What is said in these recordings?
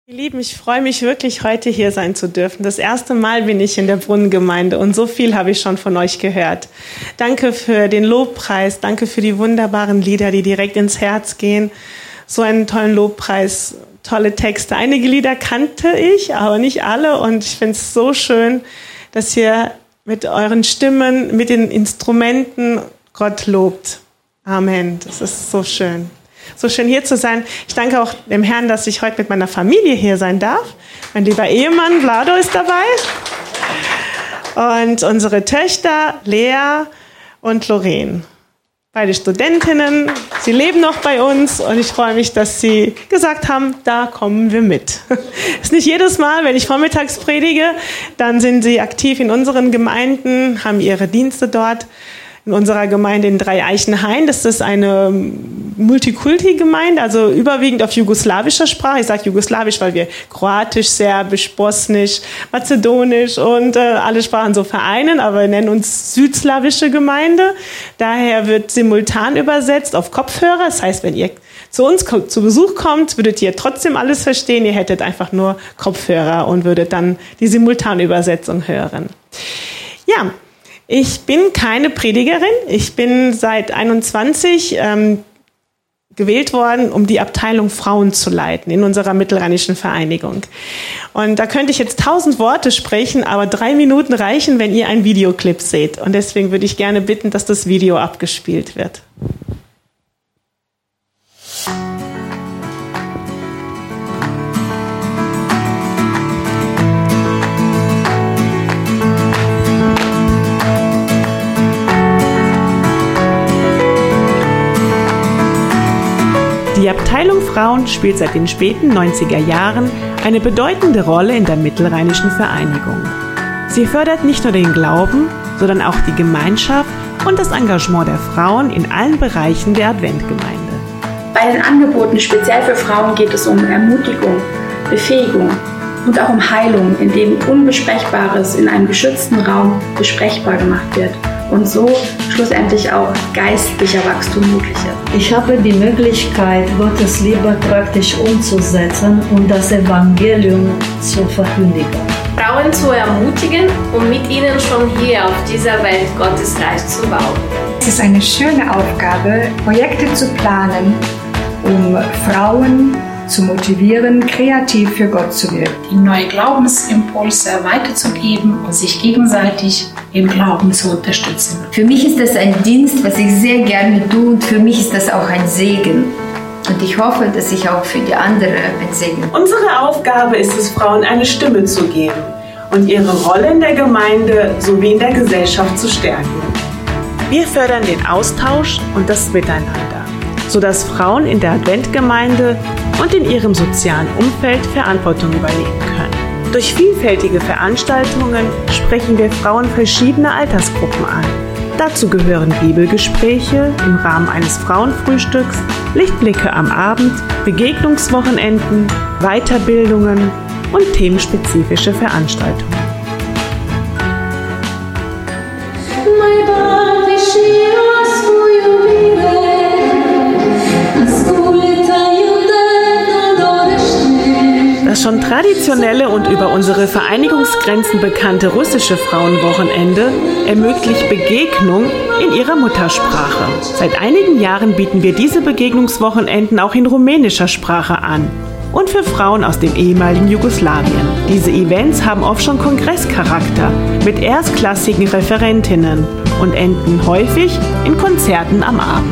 Ihr Lieben, ich freue mich wirklich, heute hier sein zu dürfen. Das erste Mal bin ich in der Brunnengemeinde und so viel habe ich schon von euch gehört. Danke für den Lobpreis, danke für die wunderbaren Lieder, die direkt ins Herz gehen. So einen tollen Lobpreis, tolle Texte. Einige Lieder kannte ich, aber nicht alle, und ich finde es so schön, dass ihr mit euren Stimmen, mit den Instrumenten Gott lobt. Amen, das ist so schön. So schön hier zu sein. Ich danke auch dem Herrn, dass ich heute mit meiner Familie hier sein darf. Mein lieber Ehemann Vlado ist dabei. Und unsere Töchter Lea und Lorraine. Beide Studentinnen. Sie leben noch bei uns und ich freue mich, dass sie gesagt haben, da kommen wir mit. Ist nicht jedes Mal, wenn ich vormittags predige, dann sind sie aktiv in unseren Gemeinden, haben ihre Dienste dort. In unserer Gemeinde in Dreieichenhain, das ist eine Multikulti-Gemeinde, also überwiegend auf jugoslawischer Sprache. Ich sage jugoslawisch, weil wir kroatisch, serbisch, bosnisch, mazedonisch und alle Sprachen so vereinen, aber wir nennen uns südslawische Gemeinde. Daher wird simultan übersetzt auf Kopfhörer. Das heißt, wenn ihr zu uns zu Besuch kommt, würdet ihr trotzdem alles verstehen. Ihr hättet einfach nur Kopfhörer und würdet dann die Simultanübersetzung hören. Ja. Ich bin keine Predigerin. Ich bin seit 21 gewählt worden, um die Abteilung Frauen zu leiten in unserer Mittelrheinischen Vereinigung. Und da könnte ich jetzt 1000 Worte sprechen, aber 3 Minuten reichen, wenn ihr einen Videoclip seht. Und deswegen würde ich gerne bitten, dass das Video abgespielt wird. Die Abteilung Frauen spielt seit den späten 90er Jahren eine bedeutende Rolle in der Mittelrheinischen Vereinigung. Sie fördert nicht nur den Glauben, sondern auch die Gemeinschaft und das Engagement der Frauen in allen Bereichen der Adventgemeinde. Bei den Angeboten speziell für Frauen geht es um Ermutigung, Befähigung und auch um Heilung, indem Unbesprechbares in einem geschützten Raum besprechbar gemacht wird und so schlussendlich auch geistlicher Wachstum möglich ist. Ich habe die Möglichkeit, Gottes Liebe praktisch umzusetzen und das Evangelium zu verkündigen. Frauen zu ermutigen und mit ihnen schon hier auf dieser Welt Gottes Reich zu bauen. Es ist eine schöne Aufgabe, Projekte zu planen, um Frauen zu motivieren, kreativ für Gott zu wirken. Die neue Glaubensimpulse weiterzugeben und sich gegenseitig im Glauben zu unterstützen. Für mich ist das ein Dienst, was ich sehr gerne tue, und für mich ist das auch ein Segen. Und ich hoffe, dass ich auch für die anderen ein Segen bin. Unsere Aufgabe ist es, Frauen eine Stimme zu geben und ihre Rolle in der Gemeinde sowie in der Gesellschaft zu stärken. Wir fördern den Austausch und das Miteinander, sodass Frauen in der Adventgemeinde und in ihrem sozialen Umfeld Verantwortung übernehmen können. Durch vielfältige Veranstaltungen sprechen wir Frauen verschiedener Altersgruppen an. Dazu gehören Bibelgespräche im Rahmen eines Frauenfrühstücks, Lichtblicke am Abend, Begegnungswochenenden, Weiterbildungen und themenspezifische Veranstaltungen. Das schon traditionelle und über unsere Vereinigungsgrenzen bekannte russische Frauenwochenende ermöglicht Begegnung in ihrer Muttersprache. Seit einigen Jahren bieten wir diese Begegnungswochenenden auch in rumänischer Sprache an und für Frauen aus dem ehemaligen Jugoslawien. Diese Events haben oft schon Kongresscharakter mit erstklassigen Referentinnen und enden häufig in Konzerten am Abend.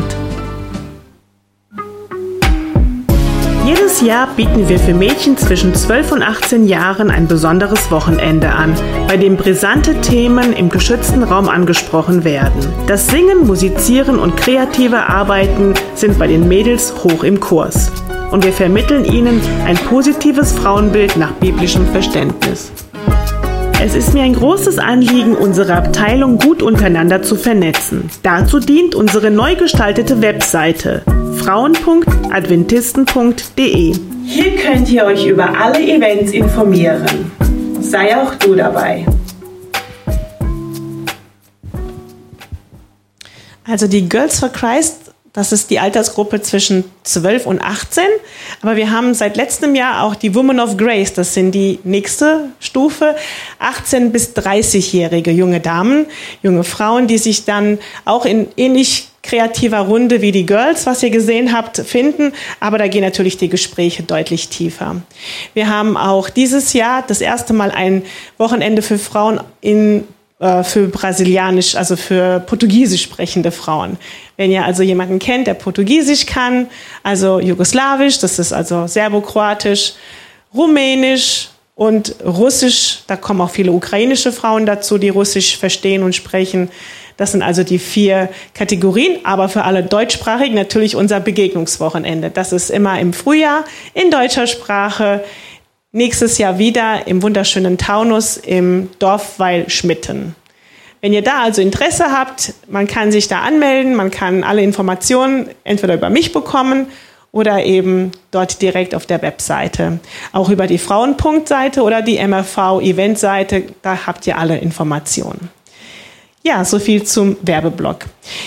Jedes Jahr bieten wir für Mädchen zwischen 12 und 18 Jahren ein besonderes Wochenende an, bei dem brisante Themen im geschützten Raum angesprochen werden. Das Singen, Musizieren und kreative Arbeiten sind bei den Mädels hoch im Kurs. Und wir vermitteln ihnen ein positives Frauenbild nach biblischem Verständnis. Es ist mir ein großes Anliegen, unsere Abteilung gut untereinander zu vernetzen. Dazu dient unsere neu gestaltete Webseite frauen.adventisten.de. Hier könnt ihr euch über alle Events informieren. Sei auch du dabei. Also die Girls for Christ Das ist die Altersgruppe zwischen 12 und 18. Aber wir haben seit letztem Jahr auch die Women of Grace. Das sind die nächste Stufe. 18- bis 30-jährige junge Damen, junge Frauen, die sich dann auch in ähnlich kreativer Runde wie die Girls, was ihr gesehen habt, finden. Aber da gehen natürlich die Gespräche deutlich tiefer. Wir haben auch dieses Jahr das erste Mal ein Wochenende für Frauen für brasilianisch, also für portugiesisch sprechende Frauen. Wenn ihr also jemanden kennt, der Portugiesisch kann, also Jugoslawisch, das ist also Serbokroatisch, Rumänisch und Russisch, da kommen auch viele ukrainische Frauen dazu, die Russisch verstehen und sprechen. Das sind also die 4 Kategorien, aber für alle Deutschsprachigen natürlich unser Begegnungswochenende. Das ist immer im Frühjahr in deutscher Sprache. Nächstes Jahr wieder im wunderschönen Taunus im Dorf Weil-Schmitten. Wenn ihr da also Interesse habt, man kann sich da anmelden, man kann alle Informationen entweder über mich bekommen oder eben dort direkt auf der Webseite. Auch über die Frauenpunkt-Seite oder die MRV-Event-Seite, da habt ihr alle Informationen. Ja, so viel zum Werbeblock.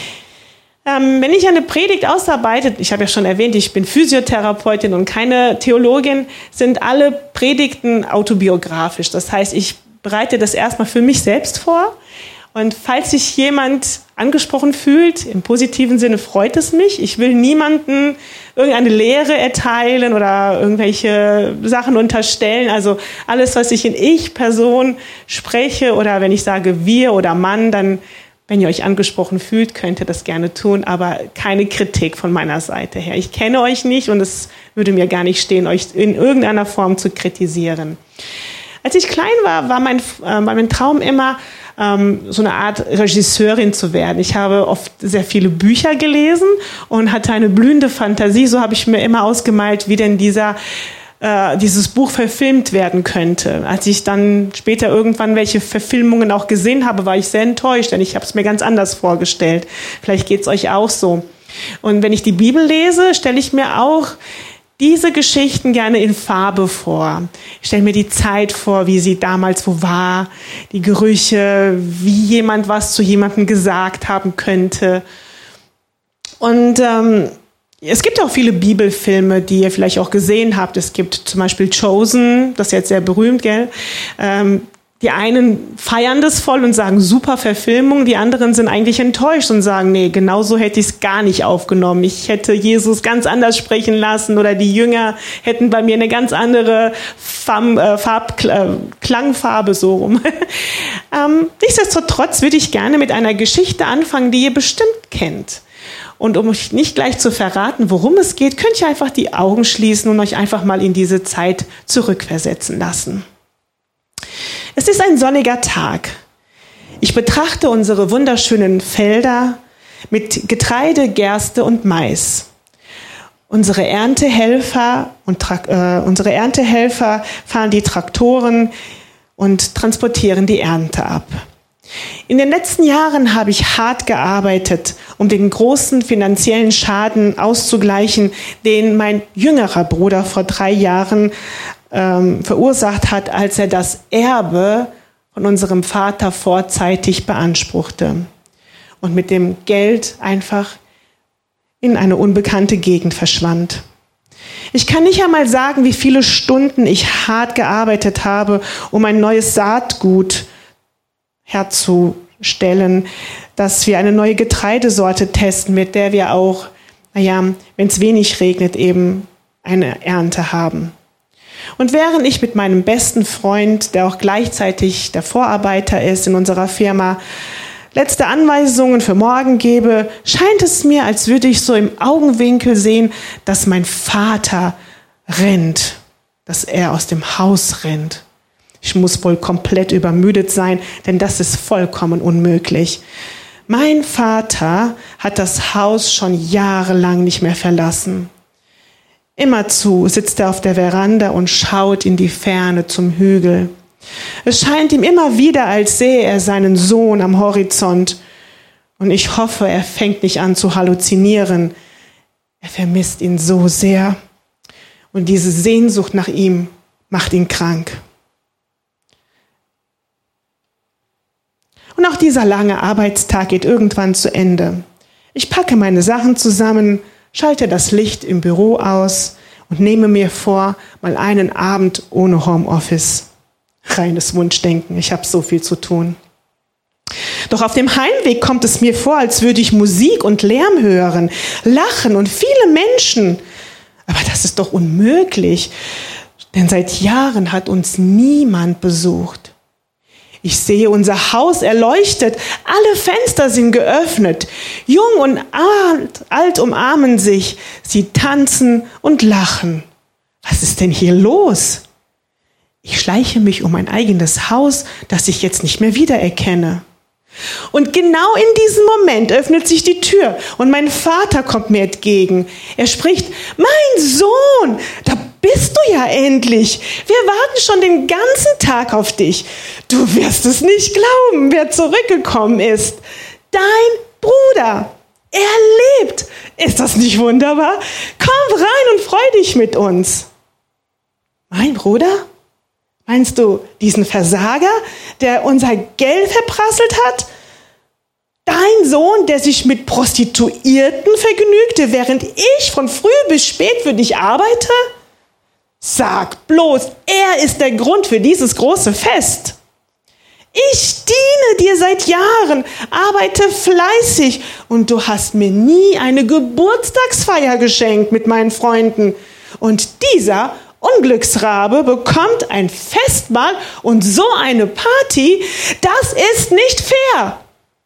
Wenn ich eine Predigt ausarbeite, ich habe ja schon erwähnt, ich bin Physiotherapeutin und keine Theologin, sind alle Predigten autobiografisch. Das heißt, ich bereite das erstmal für mich selbst vor. Und falls sich jemand angesprochen fühlt, im positiven Sinne freut es mich. Ich will niemanden irgendeine Lehre erteilen oder irgendwelche Sachen unterstellen. Also alles, was ich in Ich-Person spreche oder wenn ich sage wir oder Mann, dann, wenn ihr euch angesprochen fühlt, könnt ihr das gerne tun, aber keine Kritik von meiner Seite her. Ich kenne euch nicht und es würde mir gar nicht stehen, euch in irgendeiner Form zu kritisieren. Als ich klein war mein Traum immer, so eine Art Regisseurin zu werden. Ich habe oft sehr viele Bücher gelesen und hatte eine blühende Fantasie. So habe ich mir immer ausgemalt, wie denn dieses Buch verfilmt werden könnte. Als ich dann später irgendwann welche Verfilmungen auch gesehen habe, war ich sehr enttäuscht, denn ich habe es mir ganz anders vorgestellt. Vielleicht geht es euch auch so. Und wenn ich die Bibel lese, stelle ich mir auch diese Geschichten gerne in Farbe vor. Ich stelle mir die Zeit vor, wie sie damals wo war, die Gerüche, wie jemand was zu jemandem gesagt haben könnte. Und es gibt auch viele Bibelfilme, die ihr vielleicht auch gesehen habt. Es gibt zum Beispiel Chosen, das ist jetzt sehr berühmt, gell? Die einen feiern das voll und sagen, super Verfilmung. Die anderen sind eigentlich enttäuscht und sagen, nee, genau so hätte ich es gar nicht aufgenommen. Ich hätte Jesus ganz anders sprechen lassen oder die Jünger hätten bei mir eine ganz andere Klangfarbe so rum. Nichtsdestotrotz würde ich gerne mit einer Geschichte anfangen, die ihr bestimmt kennt. Und um euch nicht gleich zu verraten, worum es geht, könnt ihr einfach die Augen schließen und euch einfach mal in diese Zeit zurückversetzen lassen. Es ist ein sonniger Tag. Ich betrachte unsere wunderschönen Felder mit Getreide, Gerste und Mais. Unsere Erntehelfer fahren die Traktoren und transportieren die Ernte ab. In den letzten Jahren habe ich hart gearbeitet, um den großen finanziellen Schaden auszugleichen, den mein jüngerer Bruder vor 3 Jahren verursacht hat, als er das Erbe von unserem Vater vorzeitig beanspruchte und mit dem Geld einfach in eine unbekannte Gegend verschwand. Ich kann nicht einmal sagen, wie viele Stunden ich hart gearbeitet habe, um ein neues Saatgut herzustellen, dass wir eine neue Getreidesorte testen, mit der wir auch, wenn es wenig regnet, eben eine Ernte haben. Und während ich mit meinem besten Freund, der auch gleichzeitig der Vorarbeiter ist in unserer Firma, letzte Anweisungen für morgen gebe, scheint es mir, als würde ich so im Augenwinkel sehen, dass mein Vater rennt, dass er aus dem Haus rennt. Ich muss wohl komplett übermüdet sein, denn das ist vollkommen unmöglich. Mein Vater hat das Haus schon jahrelang nicht mehr verlassen. Immerzu sitzt er auf der Veranda und schaut in die Ferne zum Hügel. Es scheint ihm immer wieder, als sähe er seinen Sohn am Horizont. Und ich hoffe, er fängt nicht an zu halluzinieren. Er vermisst ihn so sehr. Und diese Sehnsucht nach ihm macht ihn krank. Und auch dieser lange Arbeitstag geht irgendwann zu Ende. Ich packe meine Sachen zusammen, schalte das Licht im Büro aus und nehme mir vor, mal einen Abend ohne Homeoffice. Reines Wunschdenken, ich habe so viel zu tun. Doch auf dem Heimweg kommt es mir vor, als würde ich Musik und Lärm hören, lachen und viele Menschen. Aber das ist doch unmöglich, denn seit Jahren hat uns niemand besucht. Ich sehe unser Haus erleuchtet, alle Fenster sind geöffnet, jung und alt umarmen sich, sie tanzen und lachen. Was ist denn hier los? Ich schleiche mich um mein eigenes Haus, das ich jetzt nicht mehr wiedererkenne. Und genau in diesem Moment öffnet sich die Tür und mein Vater kommt mir entgegen. Er spricht: Mein Sohn, da bist du ja endlich. Wir warten schon den ganzen Tag auf dich. Du wirst es nicht glauben, wer zurückgekommen ist. Dein Bruder. Er lebt. Ist das nicht wunderbar? Komm rein und freu dich mit uns. Mein Bruder? Meinst du diesen Versager, der unser Geld verprasselt hat? Dein Sohn, der sich mit Prostituierten vergnügte, während ich von früh bis spät für dich arbeite? Sag bloß, er ist der Grund für dieses große Fest. Ich diene dir seit Jahren, arbeite fleißig und du hast mir nie eine Geburtstagsfeier geschenkt mit meinen Freunden. Und dieser Unglücksrabe bekommt ein Festmahl und so eine Party, das ist nicht fair.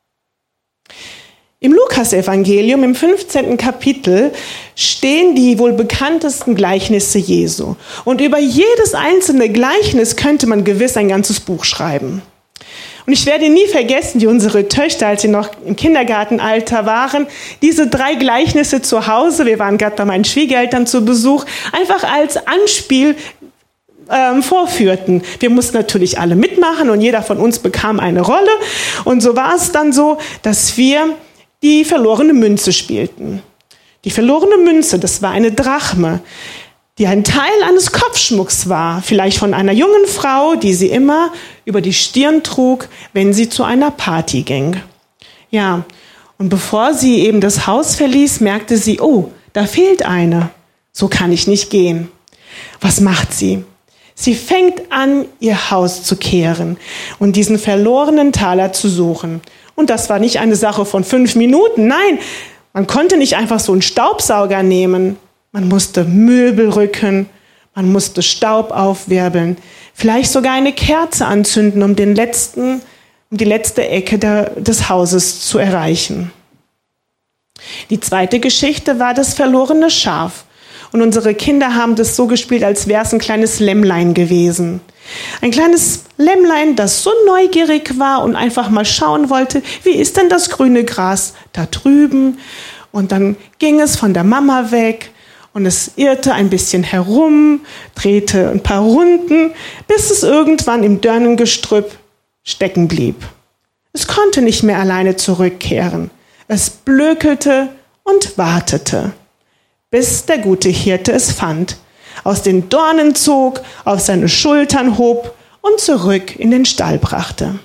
Im Lukas-Evangelium, im 15. Kapitel, stehen die wohl bekanntesten Gleichnisse Jesu. Und über jedes einzelne Gleichnis könnte man gewiss ein ganzes Buch schreiben. Und ich werde nie vergessen, wie unsere Töchter, als sie noch im Kindergartenalter waren, diese 3 Gleichnisse zu Hause, wir waren gerade bei meinen Schwiegereltern zu Besuch, einfach als Anspiel vorführten. Wir mussten natürlich alle mitmachen und jeder von uns bekam eine Rolle. Und so war es dann so, dass wir die verlorene Münze spielten. Die verlorene Münze, das war eine Drachme, die ein Teil eines Kopfschmucks war, vielleicht von einer jungen Frau, die sie immer über die Stirn trug, wenn sie zu einer Party ging. Ja, und bevor sie eben das Haus verließ, merkte sie, oh, da fehlt eine. So kann ich nicht gehen. Was macht sie? Sie fängt an, ihr Haus zu kehren und diesen verlorenen Taler zu suchen. Und das war nicht eine Sache von 5 Minuten. Nein, man konnte nicht einfach so einen Staubsauger nehmen. Man musste Möbel rücken, man musste Staub aufwirbeln, vielleicht sogar eine Kerze anzünden, um die letzte Ecke des Hauses zu erreichen. Die zweite Geschichte war das verlorene Schaf. Und unsere Kinder haben das so gespielt, als wäre es ein kleines Lämmlein gewesen. Ein kleines Lämmlein, das so neugierig war und einfach mal schauen wollte, wie ist denn das grüne Gras da drüben? Und dann ging es von der Mama weg. Und es irrte ein bisschen herum, drehte ein paar Runden, bis es irgendwann im Dornengestrüpp stecken blieb. Es konnte nicht mehr alleine zurückkehren. Es blökelte und wartete, bis der gute Hirte es fand, aus den Dornen zog, auf seine Schultern hob und zurück in den Stall brachte.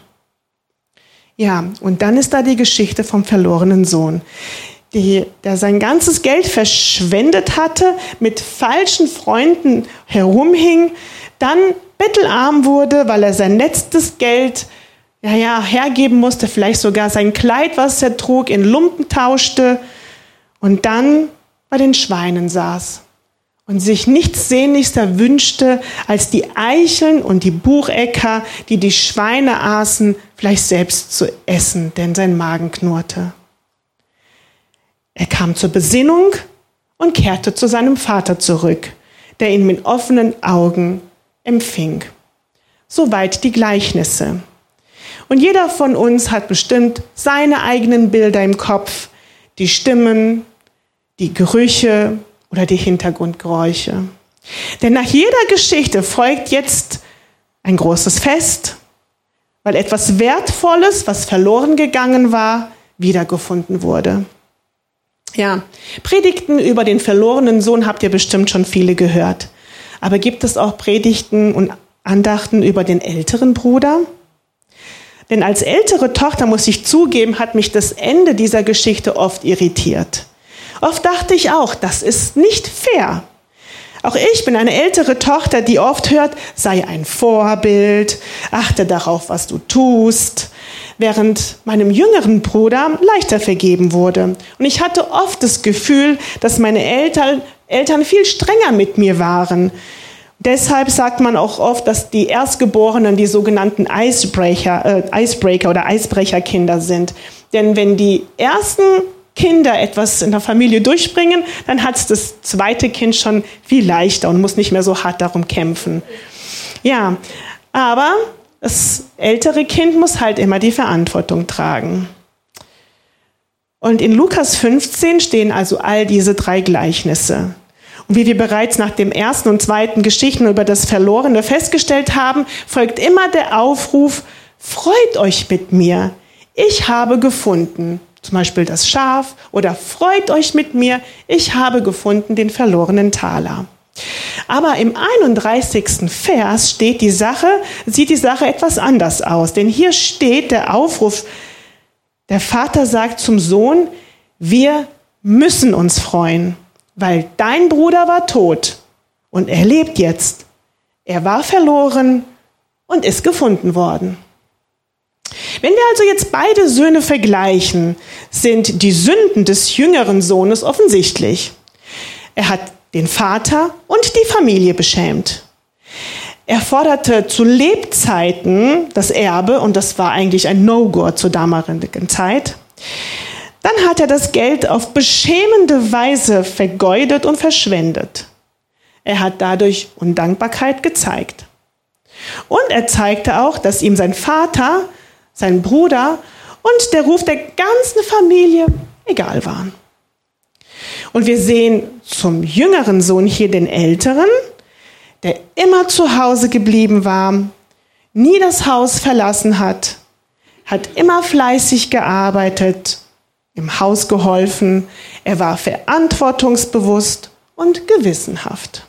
Ja, und dann ist da die Geschichte vom verlorenen Sohn, der sein ganzes Geld verschwendet hatte, mit falschen Freunden herumhing, dann bettelarm wurde, weil er sein letztes Geld hergeben musste, vielleicht sogar sein Kleid, was er trug, in Lumpen tauschte und dann bei den Schweinen saß und sich nichts sehnlichster wünschte, als die Eicheln und die Buchecker, die die Schweine aßen, vielleicht selbst zu essen, denn sein Magen knurrte. Er kam zur Besinnung und kehrte zu seinem Vater zurück, der ihn mit offenen Augen empfing. Soweit die Gleichnisse. Und jeder von uns hat bestimmt seine eigenen Bilder im Kopf, die Stimmen, die Gerüche oder die Hintergrundgeräusche. Denn nach jeder Geschichte folgt jetzt ein großes Fest, weil etwas Wertvolles, was verloren gegangen war, wiedergefunden wurde. Ja, Predigten über den verlorenen Sohn habt ihr bestimmt schon viele gehört. Aber gibt es auch Predigten und Andachten über den älteren Bruder? Denn als ältere Tochter, muss ich zugeben, hat mich das Ende dieser Geschichte oft irritiert. Oft dachte ich auch, das ist nicht fair. Auch ich bin eine ältere Tochter, die oft hört, sei ein Vorbild, achte darauf, was du tust, während meinem jüngeren Bruder leichter vergeben wurde. Und ich hatte oft das Gefühl, dass meine Eltern viel strenger mit mir waren. Deshalb sagt man auch oft, dass die Erstgeborenen die sogenannten Icebreaker oder Eisbrecherkinder sind. Denn wenn die ersten Kinder etwas in der Familie durchbringen, dann hat das zweite Kind schon viel leichter und muss nicht mehr so hart darum kämpfen. Ja, aber das ältere Kind muss halt immer die Verantwortung tragen. Und in Lukas 15 stehen also all diese 3 Gleichnisse. Und wie wir bereits nach dem ersten und zweiten Geschichten über das Verlorene festgestellt haben, folgt immer der Aufruf, freut euch mit mir, ich habe gefunden. Zum Beispiel das Schaf oder freut euch mit mir, ich habe gefunden den verlorenen Taler. Aber im 31. Vers sieht die Sache etwas anders aus. Denn hier steht der Aufruf, der Vater sagt zum Sohn, wir müssen uns freuen, weil dein Bruder war tot und er lebt jetzt. Er war verloren und ist gefunden worden. Wenn wir also jetzt beide Söhne vergleichen, sind die Sünden des jüngeren Sohnes offensichtlich. Er hat den Vater und die Familie beschämt. Er forderte zu Lebzeiten das Erbe und das war eigentlich ein No-Go zur damaligen Zeit. Dann hat er das Geld auf beschämende Weise vergeudet und verschwendet. Er hat dadurch Undankbarkeit gezeigt. Und er zeigte auch, dass ihm sein Vater, sein Bruder und der Ruf der ganzen Familie egal waren. Und wir sehen zum jüngeren Sohn hier den Älteren, der immer zu Hause geblieben war, nie das Haus verlassen hat immer fleißig gearbeitet, im Haus geholfen, er war verantwortungsbewusst und gewissenhaft.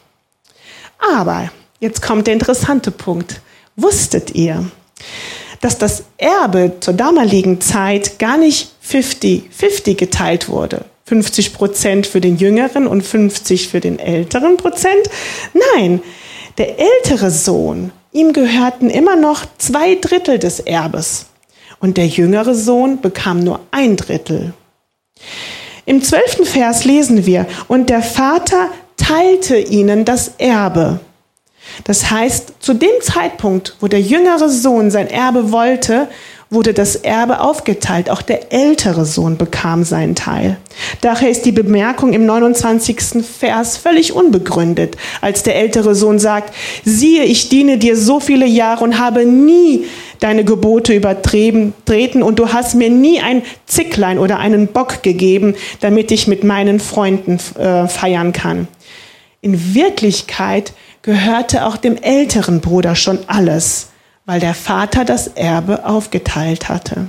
Aber jetzt kommt der interessante Punkt. Wusstet ihr, dass das Erbe zur damaligen Zeit gar nicht 50-50 geteilt wurde? 50% für den Jüngeren und 50% für den älteren Prozent? Nein, der ältere Sohn, ihm gehörten immer noch 2/3 des Erbes. Und der jüngere Sohn bekam nur 1/3. Im 12. Vers lesen wir, und der Vater teilte ihnen das Erbe. Das heißt, zu dem Zeitpunkt, wo der jüngere Sohn sein Erbe wollte, wurde das Erbe aufgeteilt. Auch der ältere Sohn bekam seinen Teil. Daher ist die Bemerkung im 29. Vers völlig unbegründet, als der ältere Sohn sagt, siehe, ich diene dir so viele Jahre und habe nie deine Gebote übertreten und du hast mir nie ein Zicklein oder einen Bock gegeben, damit ich mit meinen Freunden feiern kann. In Wirklichkeit gehörte auch dem älteren Bruder schon alles, weil der Vater das Erbe aufgeteilt hatte.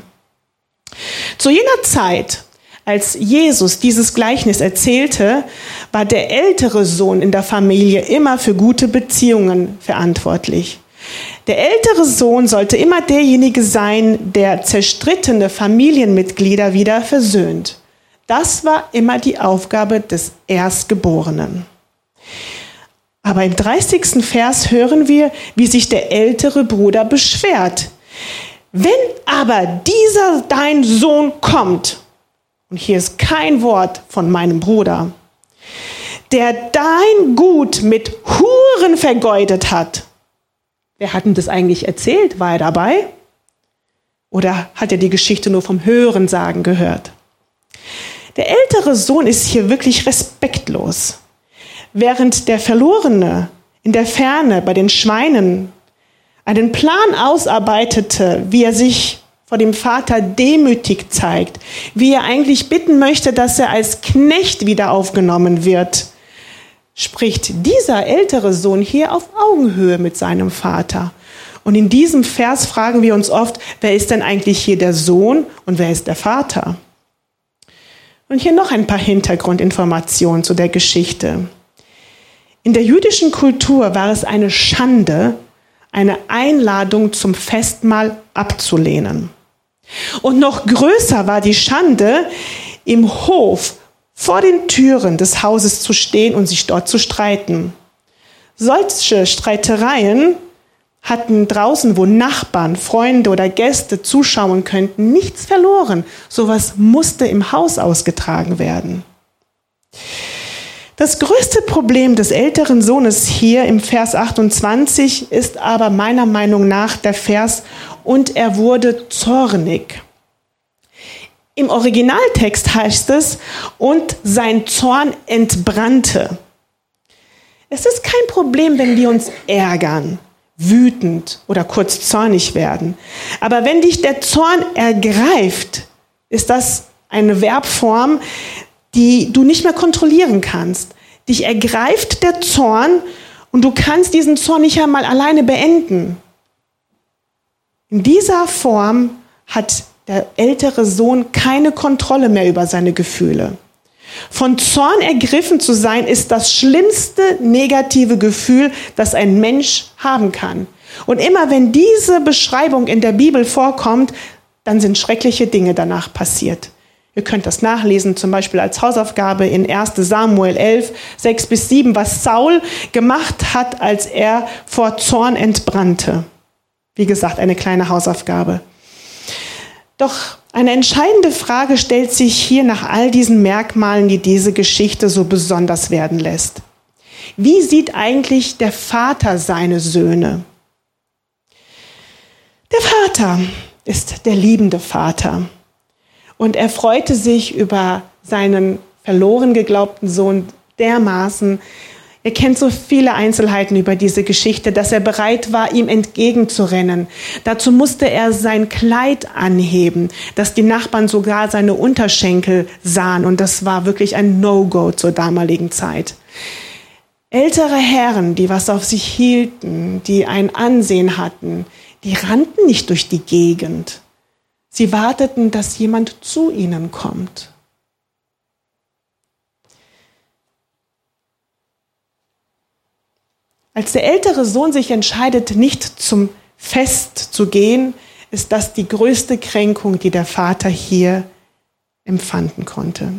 Zu jener Zeit, als Jesus dieses Gleichnis erzählte, war der ältere Sohn in der Familie immer für gute Beziehungen verantwortlich. Der ältere Sohn sollte immer derjenige sein, der zerstrittene Familienmitglieder wieder versöhnt. Das war immer die Aufgabe des Erstgeborenen. Aber im 30. Vers hören wir, wie sich der ältere Bruder beschwert. Wenn aber dieser dein Sohn kommt, und hier ist kein Wort von meinem Bruder, der dein Gut mit Huren vergeudet hat. Wer hat denn das eigentlich erzählt? War er dabei? Oder hat er die Geschichte nur vom Hörensagen gehört? Der ältere Sohn ist hier wirklich respektlos. Während der Verlorene in der Ferne bei den Schweinen einen Plan ausarbeitete, wie er sich vor dem Vater demütig zeigt, wie er eigentlich bitten möchte, dass er als Knecht wieder aufgenommen wird, spricht dieser ältere Sohn hier auf Augenhöhe mit seinem Vater. Und in diesem Vers fragen wir uns oft, wer ist denn eigentlich hier der Sohn und wer ist der Vater? Und hier noch ein paar Hintergrundinformationen zu der Geschichte. In der jüdischen Kultur war es eine Schande, eine Einladung zum Festmahl abzulehnen. Und noch größer war die Schande, im Hof vor den Türen des Hauses zu stehen und sich dort zu streiten. Solche Streitereien hatten draußen, wo Nachbarn, Freunde oder Gäste zuschauen könnten, nichts verloren. Sowas musste im Haus ausgetragen werden. Das größte Problem des älteren Sohnes hier im Vers 28 ist aber meiner Meinung nach der Vers: und er wurde zornig. Im Originaltext heißt es: und sein Zorn entbrannte. Es ist kein Problem, wenn wir uns ärgern, wütend oder kurz zornig werden. Aber wenn dich der Zorn ergreift, ist das eine Verbform, die du nicht mehr kontrollieren kannst. Dich ergreift der Zorn und du kannst diesen Zorn nicht einmal alleine beenden. In dieser Form hat der ältere Sohn keine Kontrolle mehr über seine Gefühle. Von Zorn ergriffen zu sein, ist das schlimmste negative Gefühl, das ein Mensch haben kann. Und immer wenn diese Beschreibung in der Bibel vorkommt, dann sind schreckliche Dinge danach passiert. Ihr könnt das nachlesen, zum Beispiel als Hausaufgabe in 1. Samuel 11, 6-7, was Saul gemacht hat, als er vor Zorn entbrannte. Wie gesagt, eine kleine Hausaufgabe. Doch eine entscheidende Frage stellt sich hier nach all diesen Merkmalen, die diese Geschichte so besonders werden lässt. Wie sieht eigentlich der Vater seine Söhne? Der Vater ist der liebende Vater. Und er freute sich über seinen verloren geglaubten Sohn dermaßen. Ihr kennt so viele Einzelheiten über diese Geschichte, dass er bereit war, ihm entgegenzurennen. Dazu musste er sein Kleid anheben, dass die Nachbarn sogar seine Unterschenkel sahen. Und das war wirklich ein No-Go zur damaligen Zeit. Ältere Herren, die was auf sich hielten, die ein Ansehen hatten, die rannten nicht durch die Gegend. Sie warteten, dass jemand zu ihnen kommt. Als der ältere Sohn sich entscheidet, nicht zum Fest zu gehen, ist das die größte Kränkung, die der Vater hier empfinden konnte.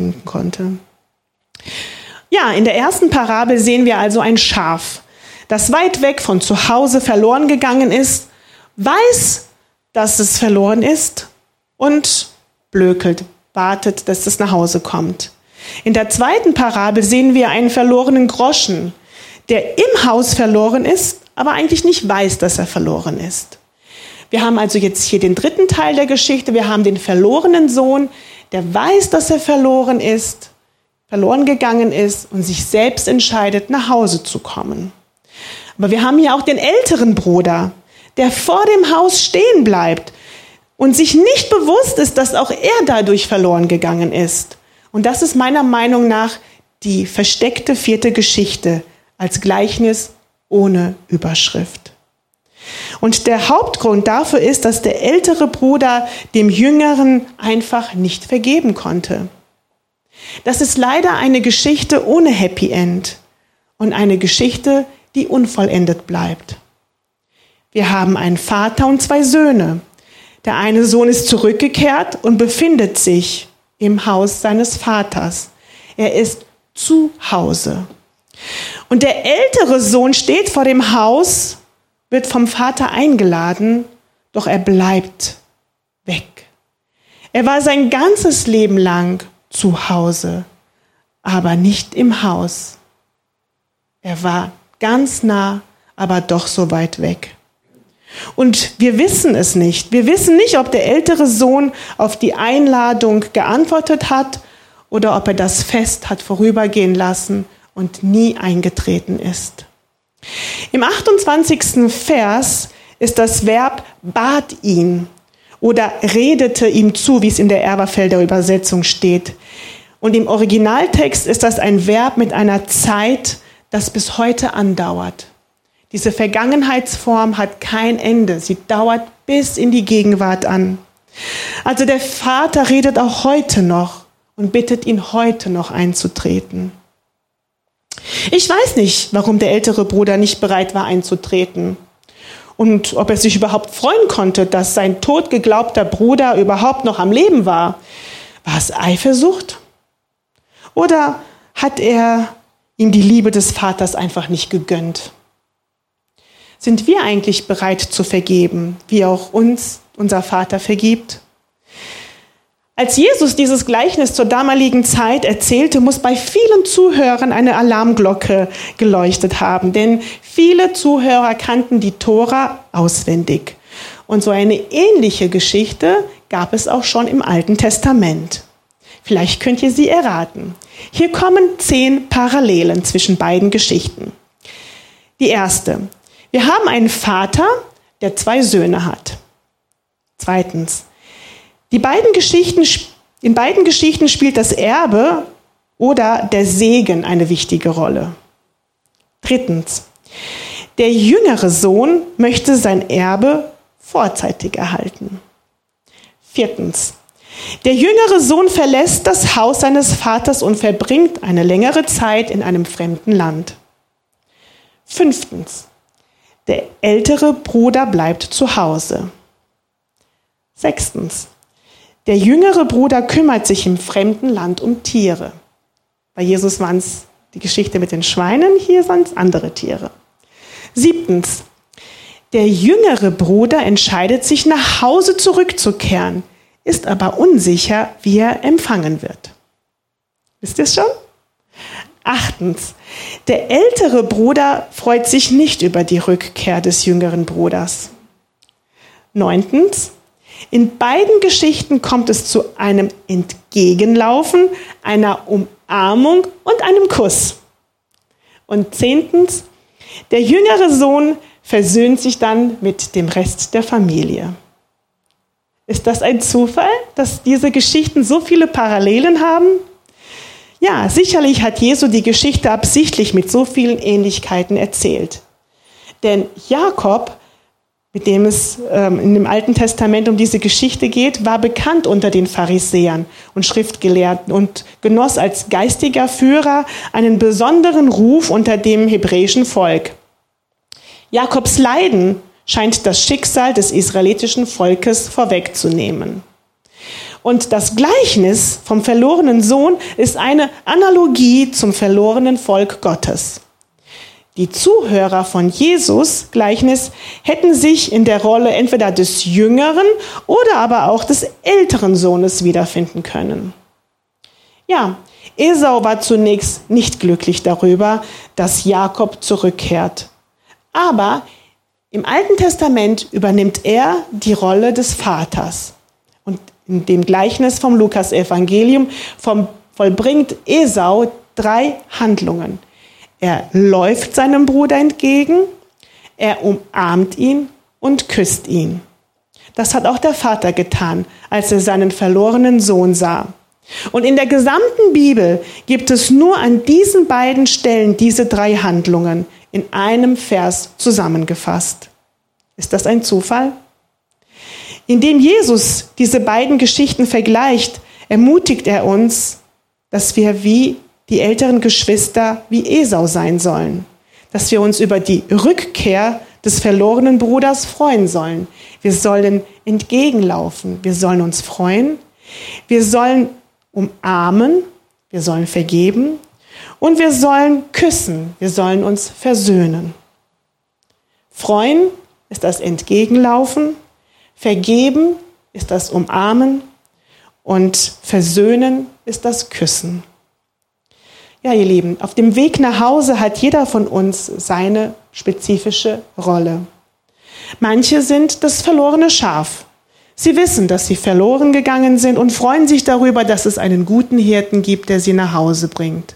Ja, in der ersten Parabel sehen wir also ein Schaf, das weit weg von zu Hause verloren gegangen ist, weiß, dass es verloren ist und blökelt, wartet, dass es nach Hause kommt. In der zweiten Parabel sehen wir einen verlorenen Groschen, der im Haus verloren ist, aber eigentlich nicht weiß, dass er verloren ist. Wir haben also jetzt hier den dritten Teil der Geschichte. Wir haben den verlorenen Sohn, der weiß, dass er verloren gegangen ist und sich selbst entscheidet, nach Hause zu kommen. Aber wir haben hier auch den älteren Bruder, der vor dem Haus stehen bleibt und sich nicht bewusst ist, dass auch er dadurch verloren gegangen ist. Und das ist meiner Meinung nach die versteckte vierte Geschichte, als Gleichnis ohne Überschrift. Und der Hauptgrund dafür ist, dass der ältere Bruder dem Jüngeren einfach nicht vergeben konnte. Das ist leider eine Geschichte ohne Happy End und eine Geschichte, die unvollendet bleibt. Wir haben einen Vater und zwei Söhne. Der eine Sohn ist zurückgekehrt und befindet sich im Haus seines Vaters. Er ist zu Hause. Und der ältere Sohn steht vor dem Haus, wird vom Vater eingeladen, doch er bleibt weg. Er war sein ganzes Leben lang zu Hause, aber nicht im Haus. Er war ganz nah, aber doch so weit weg. Und wir wissen es nicht. Wir wissen nicht, ob der ältere Sohn auf die Einladung geantwortet hat oder ob er das Fest hat vorübergehen lassen und nie eingetreten ist. Im 28. Vers ist das Verb bat ihn oder redete ihm zu, wie es in der Elberfelder Übersetzung steht. Und im Originaltext ist das ein Verb mit einer Zeit, das bis heute andauert. Diese Vergangenheitsform hat kein Ende. Sie dauert bis in die Gegenwart an. Also der Vater redet auch heute noch und bittet ihn heute noch einzutreten. Ich weiß nicht, warum der ältere Bruder nicht bereit war einzutreten. Und ob er sich überhaupt freuen konnte, dass sein totgeglaubter Bruder überhaupt noch am Leben war. War es Eifersucht? Oder hat er ihm die Liebe des Vaters einfach nicht gegönnt? Sind wir eigentlich bereit zu vergeben, wie auch uns unser Vater vergibt? Als Jesus dieses Gleichnis zur damaligen Zeit erzählte, muss bei vielen Zuhörern eine Alarmglocke geleuchtet haben, denn viele Zuhörer kannten die Tora auswendig. Und so eine ähnliche Geschichte gab es auch schon im Alten Testament. Vielleicht könnt ihr sie erraten. Hier kommen 10 Parallelen zwischen beiden Geschichten. Die erste: Wir haben einen Vater, der 2 Söhne hat. Zweitens: in beiden Geschichten spielt das Erbe oder der Segen eine wichtige Rolle. Drittens: Der jüngere Sohn möchte sein Erbe vorzeitig erhalten. Viertens: Der jüngere Sohn verlässt das Haus seines Vaters und verbringt eine längere Zeit in einem fremden Land. Fünftens: Der ältere Bruder bleibt zu Hause. Sechstens: Der jüngere Bruder kümmert sich im fremden Land um Tiere. Bei Jesus waren es die Geschichte mit den Schweinen, hier sind es andere Tiere. Siebtens: Der jüngere Bruder entscheidet sich, nach Hause zurückzukehren, ist aber unsicher, wie er empfangen wird. Wisst ihr es schon? Achtens: Der ältere Bruder freut sich nicht über die Rückkehr des jüngeren Bruders. Neuntens: In beiden Geschichten kommt es zu einem Entgegenlaufen, einer Umarmung und einem Kuss. Und 10. Der jüngere Sohn versöhnt sich dann mit dem Rest der Familie. Ist das ein Zufall, dass diese Geschichten so viele Parallelen haben? Ja, sicherlich hat Jesu die Geschichte absichtlich mit so vielen Ähnlichkeiten erzählt. Denn Jakob, mit dem es in dem Alten Testament um diese Geschichte geht, war bekannt unter den Pharisäern und Schriftgelehrten und genoss als geistiger Führer einen besonderen Ruf unter dem hebräischen Volk. Jakobs Leiden scheint das Schicksal des israelitischen Volkes vorwegzunehmen. Und das Gleichnis vom verlorenen Sohn ist eine Analogie zum verlorenen Volk Gottes. Die Zuhörer von Jesus Gleichnis hätten sich in der Rolle entweder des jüngeren oder aber auch des älteren Sohnes wiederfinden können. Ja, Esau war zunächst nicht glücklich darüber, dass Jakob zurückkehrt. Aber im Alten Testament übernimmt er die Rolle des Vaters. Und in dem Gleichnis vom Lukas-Evangelium vollbringt Esau 3 Handlungen. Er läuft seinem Bruder entgegen, er umarmt ihn und küsst ihn. Das hat auch der Vater getan, als er seinen verlorenen Sohn sah. Und in der gesamten Bibel gibt es nur an diesen beiden Stellen diese 3 Handlungen in einem Vers zusammengefasst. Ist das ein Zufall? Indem Jesus diese beiden Geschichten vergleicht, ermutigt er uns, dass wir wie die älteren Geschwister wie Esau sein sollen, dass wir uns über die Rückkehr des verlorenen Bruders freuen sollen. Wir sollen entgegenlaufen, wir sollen uns freuen, wir sollen umarmen, wir sollen vergeben und wir sollen küssen, wir sollen uns versöhnen. Freuen ist das Entgegenlaufen, vergeben ist das Umarmen und versöhnen ist das Küssen. Ja, ihr Lieben, auf dem Weg nach Hause hat jeder von uns seine spezifische Rolle. Manche sind das verlorene Schaf. Sie wissen, dass sie verloren gegangen sind und freuen sich darüber, dass es einen guten Hirten gibt, der sie nach Hause bringt.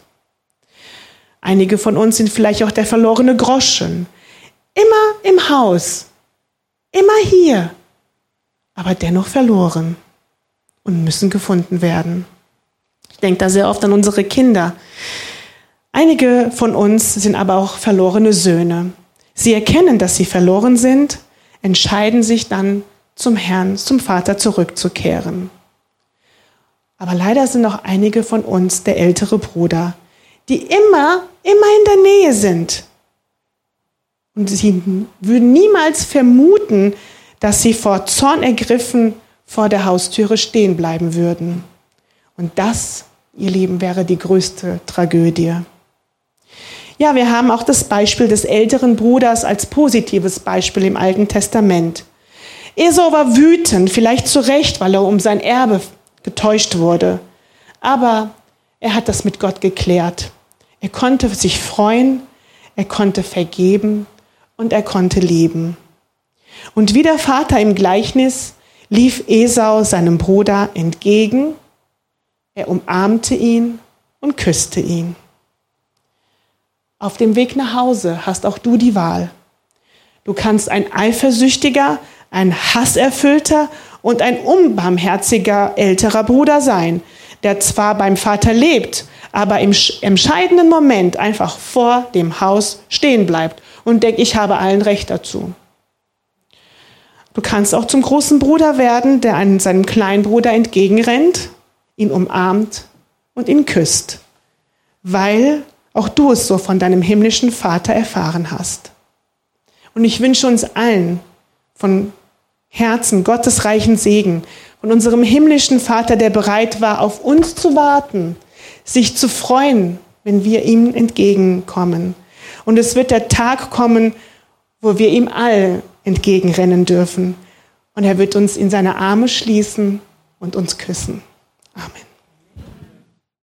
Einige von uns sind vielleicht auch der verlorene Groschen. Immer im Haus, immer hier, aber dennoch verloren und müssen gefunden werden. Ich denke da sehr oft an unsere Kinder. Einige von uns sind aber auch verlorene Söhne. Sie erkennen, dass sie verloren sind, entscheiden sich dann, zum Herrn, zum Vater zurückzukehren. Aber leider sind auch einige von uns der ältere Bruder, die immer in der Nähe sind Und sie würden niemals vermuten, dass sie vor Zorn ergriffen vor der Haustüre stehen bleiben würden. Und das, ihr Lieben, wäre die größte Tragödie. Ja, wir haben auch das Beispiel des älteren Bruders als positives Beispiel im Alten Testament. Esau war wütend, vielleicht zu Recht, weil er um sein Erbe getäuscht wurde. Aber er hat das mit Gott geklärt. Er konnte sich freuen, er konnte vergeben und er konnte lieben. Und wie der Vater im Gleichnis lief Esau seinem Bruder entgegen, er umarmte ihn und küsste ihn. Auf dem Weg nach Hause hast auch du die Wahl. Du kannst ein eifersüchtiger, ein hasserfüllter und ein unbarmherziger älterer Bruder sein, der zwar beim Vater lebt, aber im entscheidenden Moment einfach vor dem Haus stehen bleibt und denkt, ich habe allen Recht dazu. Du kannst auch zum großen Bruder werden, der seinem kleinen Bruder entgegenrennt, ihn umarmt und ihn küsst, weil auch du es so von deinem himmlischen Vater erfahren hast. Und ich wünsche uns allen von Herzen Gottes reichen Segen, von unserem himmlischen Vater, der bereit war, auf uns zu warten, sich zu freuen, wenn wir ihm entgegenkommen. Und es wird der Tag kommen, wo wir ihm all entgegenrennen dürfen. Und er wird uns in seine Arme schließen und uns küssen. Amen.